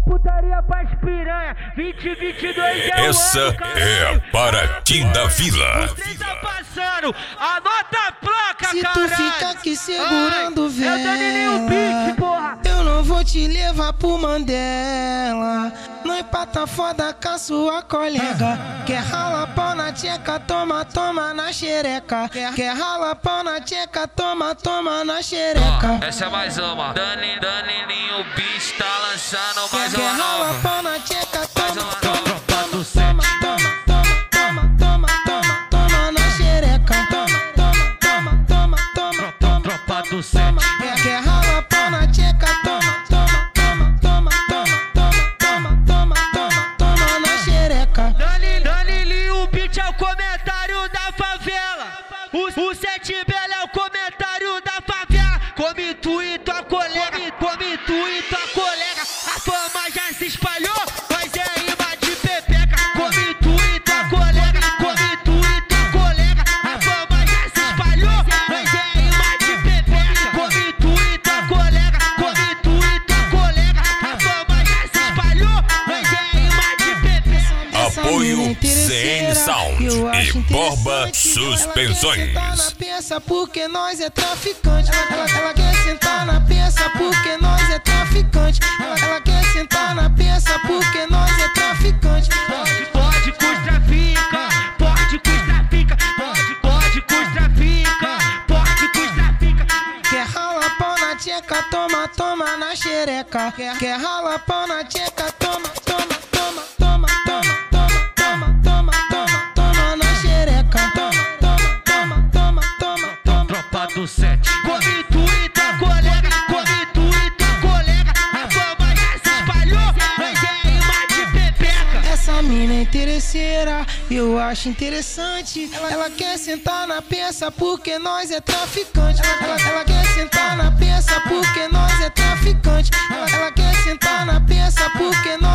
putaria pras piranha. 2022 é essa o ano, é a Paraty da Vila. Você tá passando, anota a placa, se caralho. tu fica aqui segurando o É o Danilinho Beat, porra. eu não vou te levar pro Mandela. Não empata foda com a sua colega. Quer ralar pau na tcheca, toma, toma na xereca. Quer ralar pau na tcheca, toma, toma na xereca. Essa é mais uma. Danilinho Beat tá lançando mais Quer uma ralar nova. pau na tcheca, toma, uma toma, nova. toma, toma, toma, toma, toma, toma, toma na xereca. Toma, toma, toma, toma, toma, Tropa do toma. sete. Quer ralar pau na tcheca, toma, toma, toma, toma, toma, toma, toma, toma, toma na xereca. Danilinho Beat é o comentário da favela. O Sete Belo é o comentário da favela. Come tu e tua colega, come tu e tua colega. A fama já se espalhou, mas é rima de pepeca. Come tu e tua colega, come tu e tua colega. A fama já se espalhou, mas é rima de pepeca. Come tu e tua colega, come tu e tua colega. A fama já se espalhou, mas é rima de pepeca. Apoio CN Sound e Borba Suspensões. Ela quer sentar na peça porque nós é traficante. Ela quer sentar na peça porque nós é traficante. Ela quer sentar na peça porque nós é traficante. Pode com os trafica, pode com os trafica, pode com os trafica, pode com os trafica. Quer ralar pau na tcheca, toma, toma na xereca. Quer ralar pau na tcheca, toma, toma, toma, toma, toma, toma, toma, toma, toma na xereca. Toma, toma, toma, toma, toma. Tropa do sete. Come tu e tua colega, come tu e tua colega. A fama já se espalhou, mas é rima de pepeca. Essa mina é interesseira, eu acho interessante. Ela quer sentar na peça porque nós é traficante. Ela quer sentar na peça porque nós é traficante. Ela quer sentar na peça porque nós